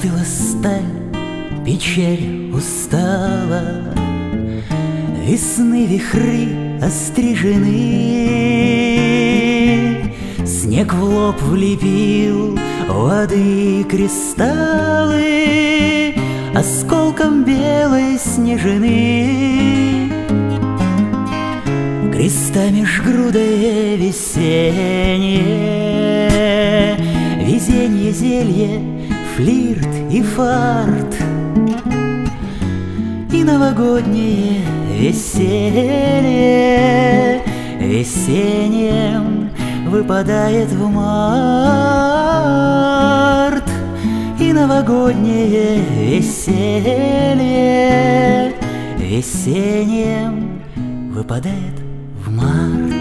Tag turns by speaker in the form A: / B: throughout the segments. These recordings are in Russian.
A: Остыла сталь, печаль устала, весны вихры острижены. Снег в лоб влепил воды кристаллы осколком белой снежины. Крестами жгрудое весеннее, везенье, зелье, флирт и фарт, и новогоднее веселье весенним выпадает в март. И новогоднее веселье весенним выпадает в март.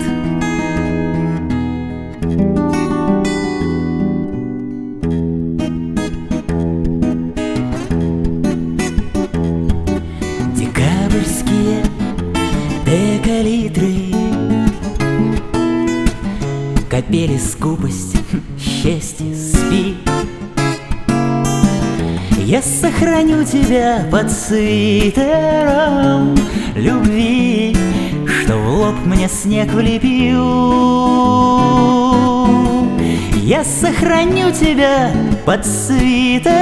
A: Декабрьские декалитры, капели скупость, счастье, спи. Я сохраню тебя под свитером любви, что в лоб мне снег влепил. Я сохраню тебя под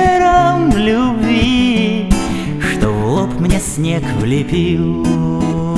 A: свитером любви, что в лоб мне снег влепил.